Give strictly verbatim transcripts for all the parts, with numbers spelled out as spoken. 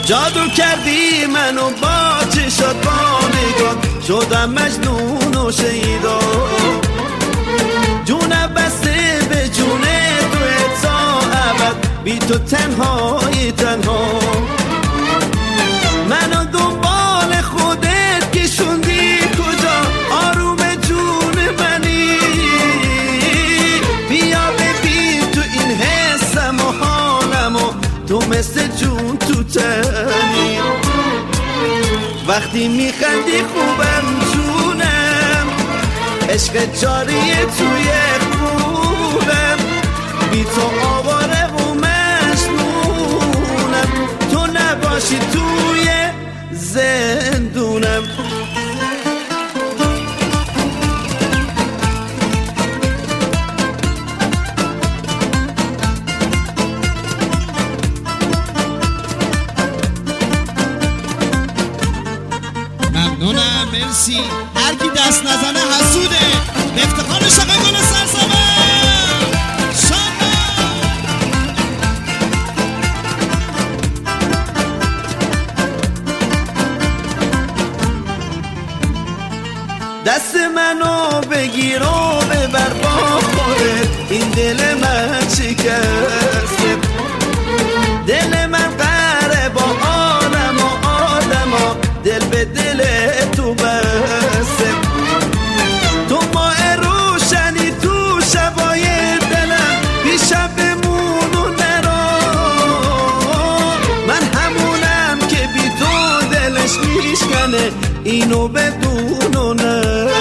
جادو کردی منو با چشات با نگاه، شدم مجنون و شیدا. جونم بسته به جون تو تا ابد، بی تو تنهای تنها. منو دنبال خودت کشوندی کجا، آروم جون منی. بیا ببین تو این حسم و حالم و تو مثل جون تو تنی. وقتی میخندی خوبم جونم، عشق جاریه توی خونم. بی تو آواره و مجنونم، تو نباشی توی زندونم. ممنونم، مرسی. هر کی دست نزنه حسوده. به افتخار شقه گل سرسبه شانه. دست منو بگیر و ببر با خودت، این دل من شکسته. دل من قره با آدم و آدم ها، دل به دل تو بسته. تو ماه روشنی تو شبای دلم، پیشم بمون و نرو. من همونم که بی تو دلش میشکنه، اینو بدون و نرو.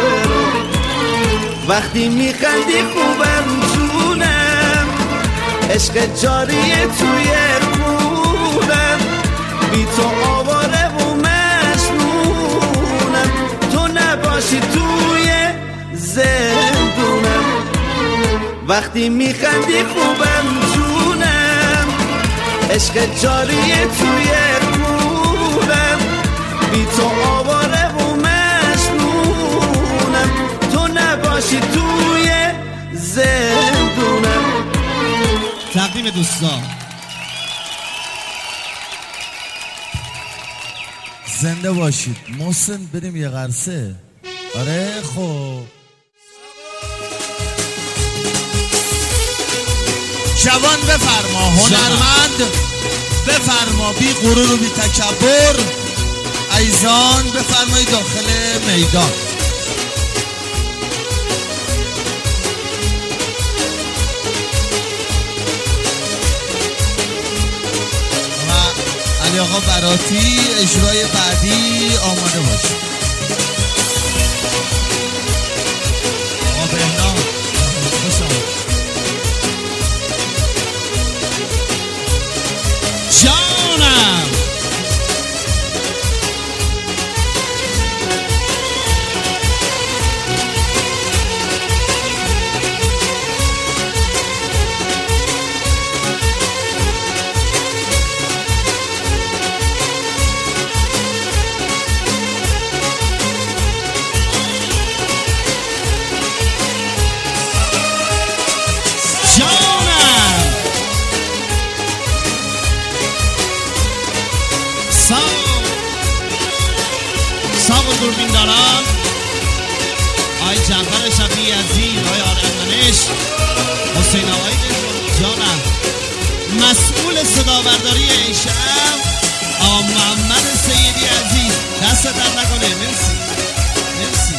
وقتی میخندی خوبم جونم، عشق جاریه توی خونم. بی تو آواره و مجنونم، تو نباشی توی زندونم. وقتی میخندی خوبم جونم، عشق جاریه توی خونم. بی تو آواره و مجنونم، تو نباشی توی زندونم. تقدیم دوستان. زنده باشید. محسن بریم یه قرصه. آره خب جوان بفرما، هنرمند بفرما، بی غرور و بی تکبر. ایزان بفرمایید داخل میدان. و علی آقا براتی اجرای بعدی آماده باشید. آقا بهنام خوش آمد. جانم دوربین دارم. آی جعفر شفیعی عزیز، آی آرندانش، حسین آقای جانم، مسئول صدا برداری این شب آقا محمد سیدی عزیز، دست در نکنه. مرسی مرسی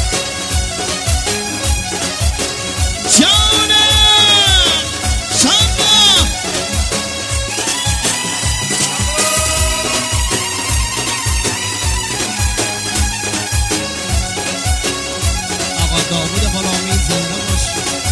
جانم. شما داوود غلامی زنده باش.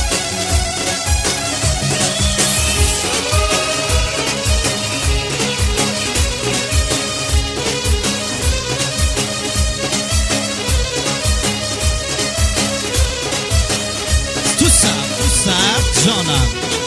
تو سر تو سر جانم.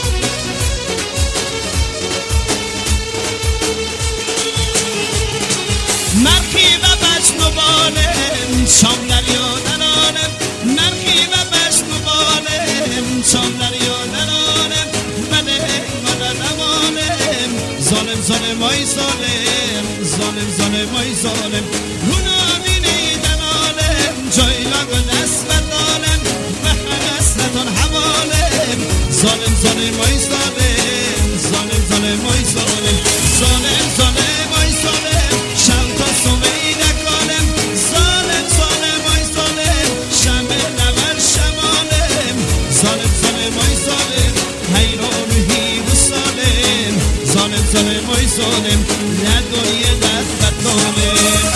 مرخی و بجن و بالم شام دریا دلالم. مرخی و بجن و بالم شام دریا دلالم. بله مدد امانم ظالم ظالم های ظالم. ظالم ای ظالم رو نبینیدن عالم جایلان و دست بردالم و حسرتان حوالم ظالم ظالم ای ظالم ظالم ظالم ای ظالم ظالم ظالم ای ظالم شم تا صبحی نکالم ظالم ظالم ای ظالم شم لبر شمالم ظالم ظالم ای ظالم حیران و هیو سالم ظالم ظالم ای ظالم نه دنیا دست بطالم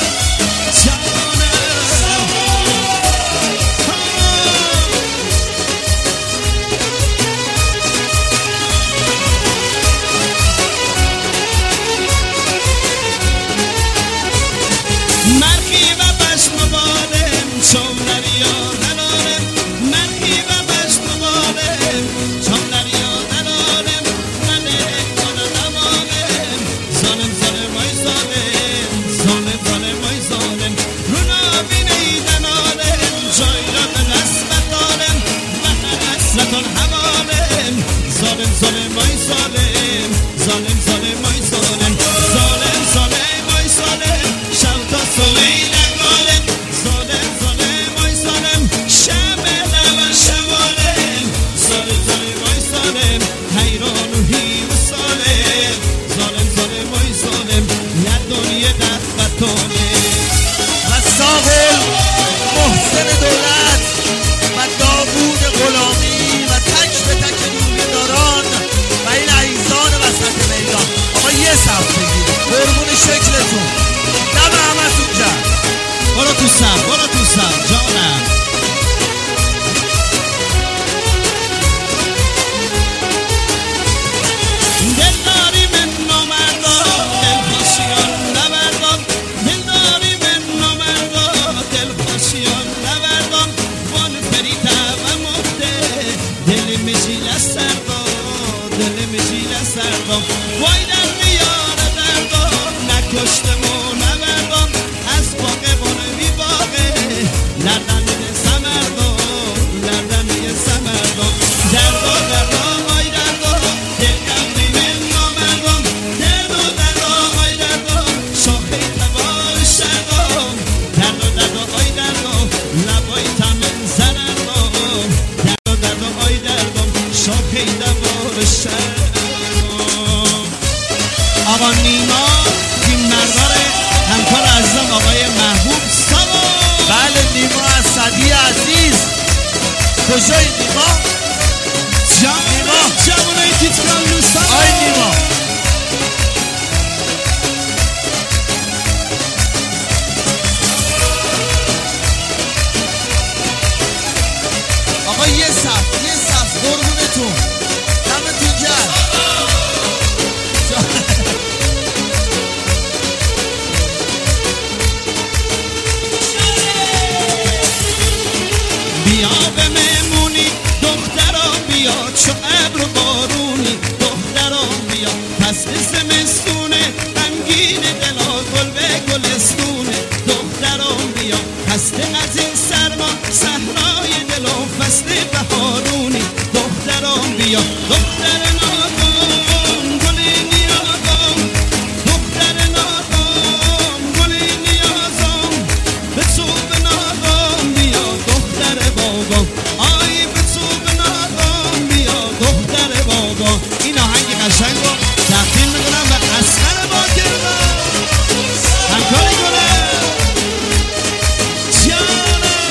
آقا نیما تیم مردار همکار عزیزم آقای محبوب سابا. بله نیما اسدی عزیز. کجای نیما؟ نیما جوانای تیتران دوستان. آی نیما آقا یه صف یه صف قربونتون دمتون گرم. بیا به مهمونی دختران بیا چو ابر و بارونی دختران بیا پس زمستونه غمگین دلا گل به گلستونه دختران بیا خسته از این سرما صحرای دل و فصل بهارونی دختران بیا دختر ناگام گل نیازم دختر ناگام گل نیازم به تو به ناگام بیا دختر بابا آی به تو به ناگام بیا دختر بابا. این آهنگ قشنگ رو تقدیم میکنم به اصغر باکربان همکاری کنه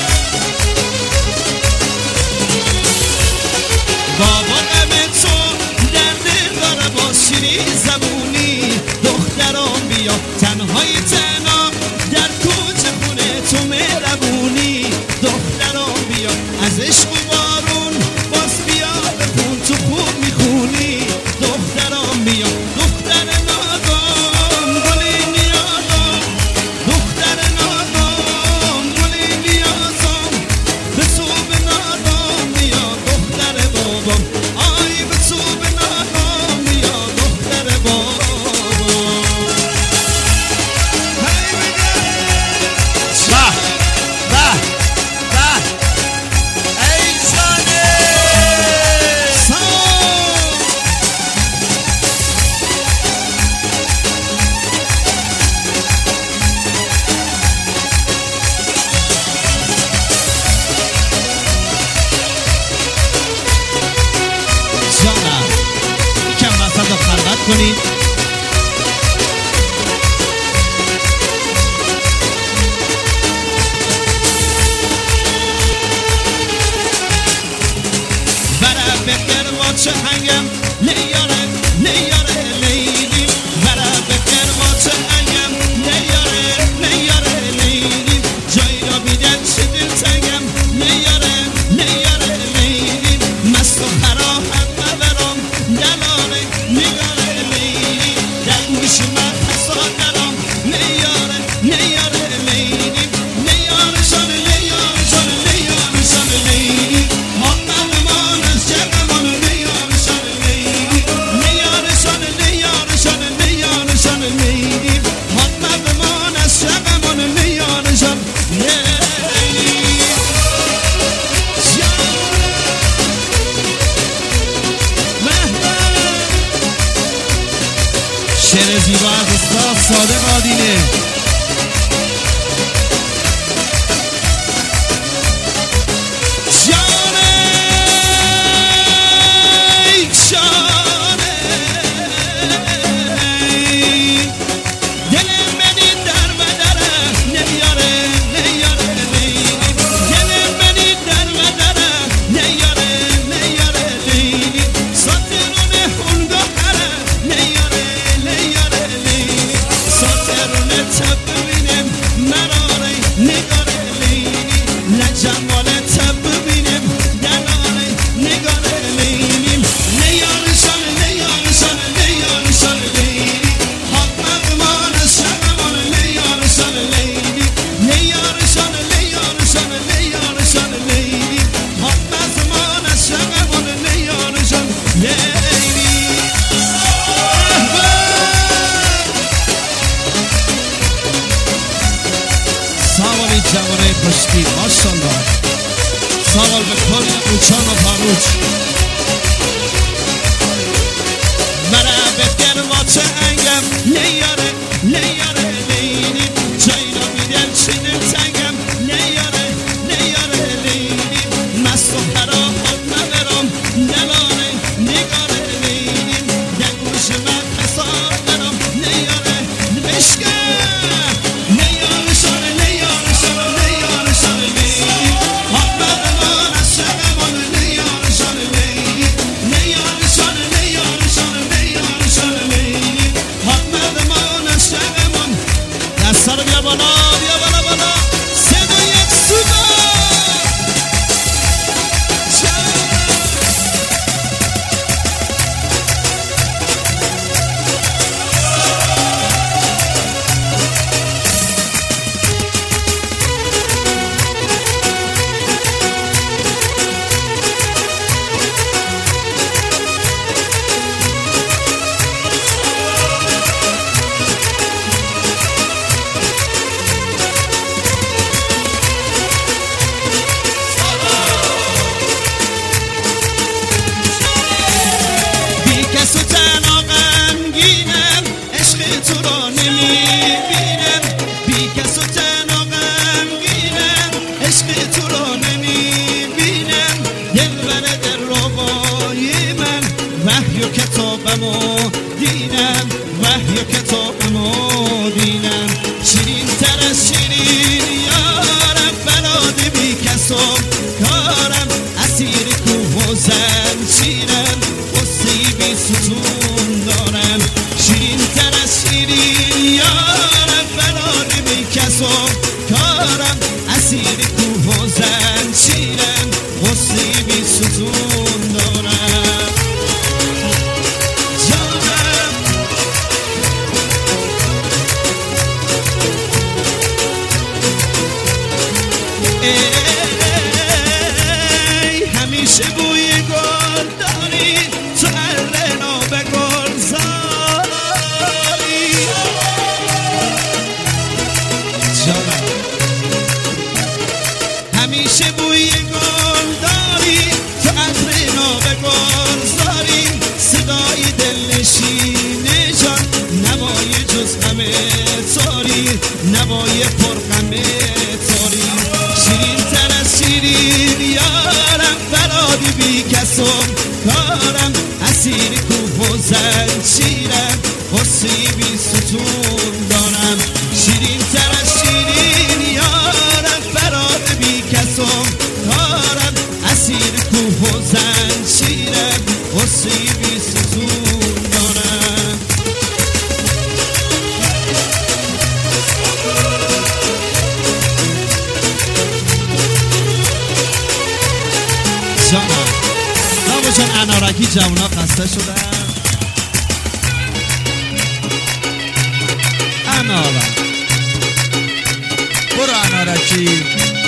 بابا غم تو چه هنگم لیاره لیاره لیلی برا بکر ما چه هنگم لیاره لیاره لیلی جایی را بیدن چه دل تنگم لیاره لیاره لیلی مست و خراحت مبرم دلاره لیاره لیلی در گوش من حسا دارم لیاره لیاره لیلی لیاره شان لیاره شان لیاره شان لیلی محمد مان از جگمان لیاره شان لیلی لیاره شان لیاره شان لیاره شان لیلی محمد مان از جگمان لیاره شان لیلی شعر زیبا از استاد صادق آدینه جانه جانه دل منی در بدره نیاره نیاره لیلی دل منی در بدره نیاره نیاره لیلی ساترونه هنگا هره نیاره نیاره لیلی ساترونه تب ببینم مراره نگاره لیلی لجمال تب ببینم دلاره نگاره لیلی نیاره شان نیاره شان نیاره شان لیلی حقق مان از شقمان نیاره شان لیلی نیاره شان نیاره شان نیاره شان لیلی حقق مان از شقمان نیاره شان لیلی سوال جوانه پشتی ماشالله سوال به کل قوچان و پاروچ مرا بکر ما چه انگم لیاره لیاره لیلی جایی را بیدن چه دل تنگم لیاره لیاره لیلی مست و خراحت مبرم دلاره نگاره لیلی در گوش من حساب دارم لیاره بشکه لیاره شان لیاره شان لیاره شان لیلی محمد مان از شقمان لیاره شان لیلی لیاره شان لیاره شان لیاره شان لیلی محمد مان از شقمان دستا رو بیا بالا بیا بالا بالا سه دو یک سودا بی کس و تنها غمگینم عشق تو را نمیبینم بی کس و تنها غمگینم عشق تو را نمیبینم دل بر دل روای من وحی و کتابمو دینم وحی و کتابمو دینم شیرین تر از شیرین یارم بلاد بی کس و کارم اسیر کوه و زنجیرم قصه‌ای بی ستون دارم شیرین تر از شیرین یارم بلاد بی کس و کارم اسیر کوه و زنجیرم قصه‌ای بی ستون دارم جانم ای همیشه بوی گل داری تو ارنا به گلزاری جانم همیشه بوی گل داری تو ارنا به گلزاری صدای دلنشین جان نوای جز همه تاری نوای پرغم تاری شیرین تر از شیرین یارم فرادی بی کس و کارم اسیر کوه و زنجیرم قصه‌ای بی ستون دارم شیرین تر از شیرین یارم فرادی بی کس و کارم اسیر کوه و زنجیرم همگی جوونا خسته شدن. انارک برو انارکی.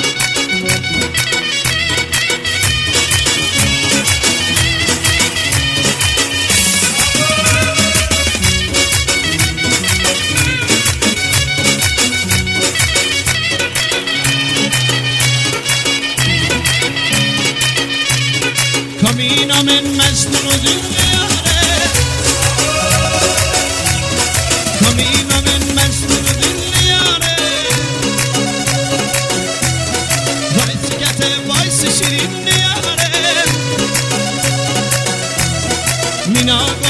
Camina men mecnun dünyare, Camina men mecnun dünyare, Vaysikete vaysi şirin diyare, Mina